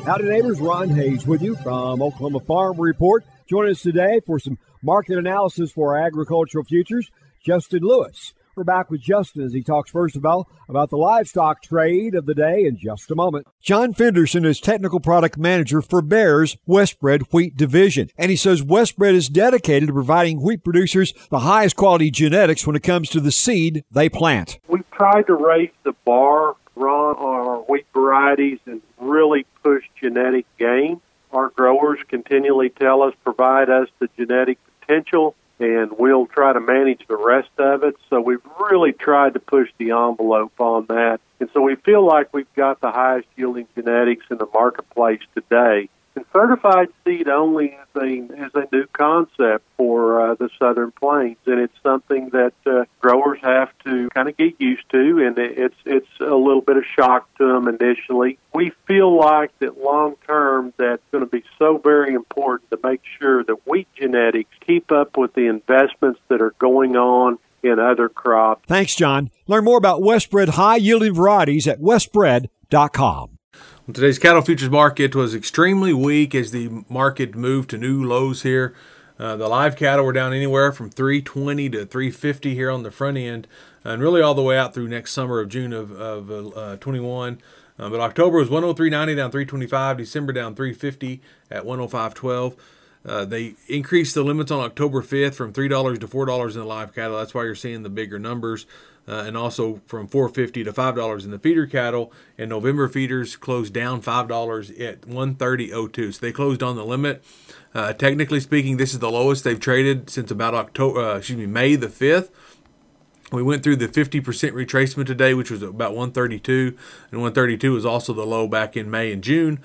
Howdy, neighbors. Ron Hayes with you from Oklahoma Farm Report. Join us today for some market analysis for our agricultural futures. Justin Lewis. We're back with Justin as he talks first of all about the livestock trade of the day in just a moment. John Fenderson is Technical Product Manager for Bayer's Westbred Wheat Division. And he says Westbred is dedicated to providing wheat producers the highest quality genetics when it comes to the seed they plant. We've tried to raise the bar, Ron, on our wheat varieties and really push genetic gain. Our growers continually tell us, provide us the genetic potential, and we'll try to manage the rest of it. So we've really tried to push the envelope on that. And so we feel like we've got the highest yielding genetics in the marketplace today. And certified seed only is a new concept for the Southern Plains, and it's something that growers have to kind of get used to, and it's a little bit of shock to them initially. We feel like that long term that's going to be so very important to make sure that wheat genetics keep up with the investments that are going on in other crops. Thanks, John. Learn more about Westbred high-yielding varieties at westbred.com. Today's cattle futures market was extremely weak as the market moved to new lows here. The live cattle were down anywhere from 320 to 350 here on the front end, and really all the way out through next summer of June of 21. But October was 103.90 down 325. December down 350 at 105.12. They increased the limits on October 5th from $3 to $4 in the live cattle. That's why you're seeing the bigger numbers. And also from $4.50 to $5 in the feeder cattle. And November feeders closed down $5 at 130.02. So they closed on the limit. Technically speaking, this is the lowest they've traded since about May the 5th. We went through the 50% retracement today, which was about 132, and 132 was also the low back in May and June.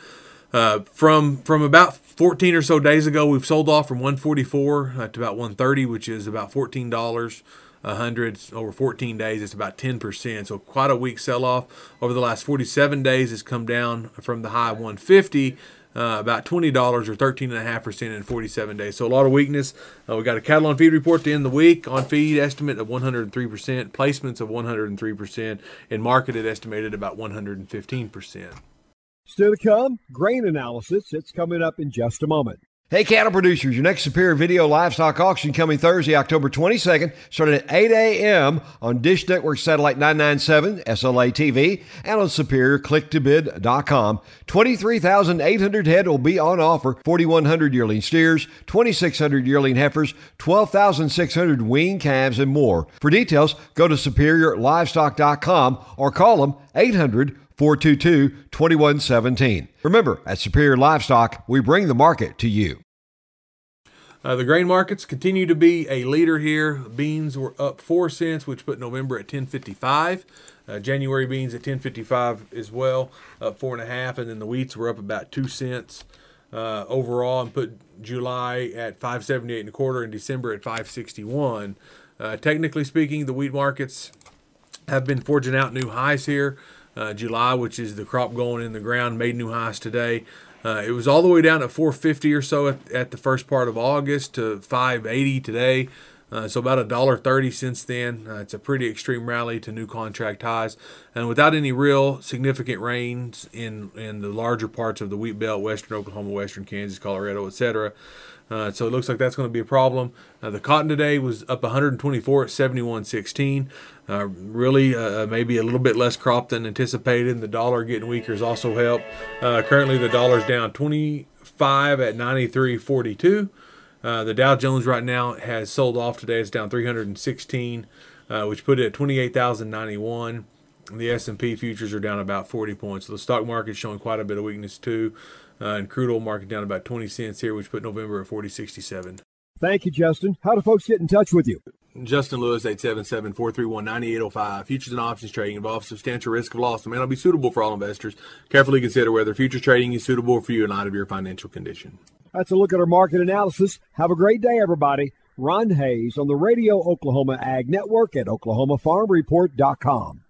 From about 14 or so days ago, we've sold off from 144 to about 130, which is about $14 100 over 14 days. It's about 10%. So quite a weak sell-off. Over the last 47 days, it's come down from the high 150. About $20 or 13.5% in 47 days. So a lot of weakness. We got a cattle on feed report to end the week. On feed estimate of 103%, placements of 103%, and marketed estimated about 115%. Still to come, grain analysis. It's coming up in just a moment. Hey, cattle producers, your next Superior Video Livestock Auction coming Thursday, October 22nd, starting at 8 a.m. on Dish Network Satellite 997, SLA TV, and on SuperiorClickToBid.com. 23,800 head will be on offer, 4,100 yearling steers, 2,600 yearling heifers, 12,600 weaned calves, and more. For details, go to SuperiorLivestock.com or call them 800-422-2117. Remember, at Superior Livestock, we bring the market to you. The grain markets continue to be a leader here. Beans were up 4 cents, which put November at 10.55. January beans at 10.55 as well, up 4.5, and then the wheats were up about 2 cents overall, and put July at 5.78 1/4 and December at 5.61. Technically speaking, the wheat markets have been forging out new highs here. July, which is the crop going in the ground, made new highs today. It was all the way down at 450 or so at the first part of August to 580 today. So about $1.30 since then. It's a pretty extreme rally to new contract highs. And without any real significant rains in the larger parts of the wheat belt, western Oklahoma, western Kansas, Colorado, etc. So it looks like that's going to be a problem. The cotton today was up 124 at 71.16. Really, maybe a little bit less crop than anticipated. The dollar getting weaker has also helped. Currently, the dollar's down 25 at 93.42. The Dow Jones right now has sold off today. It's down 316, which put it at 28,091. The S&P futures are down about 40 points. So the stock market's showing quite a bit of weakness too. And crude oil market down about 20 cents here, which put November at 40.67. Thank you, Justin. How do folks get in touch with you? Justin Lewis, 877-431-9805. Futures and options trading involves substantial risk of loss and may not be suitable for all investors. Carefully consider whether futures trading is suitable for you in light of your financial condition. That's a look at our market analysis. Have a great day, everybody. Ron Hayes on the Radio Oklahoma Ag Network at OklahomaFarmReport.com.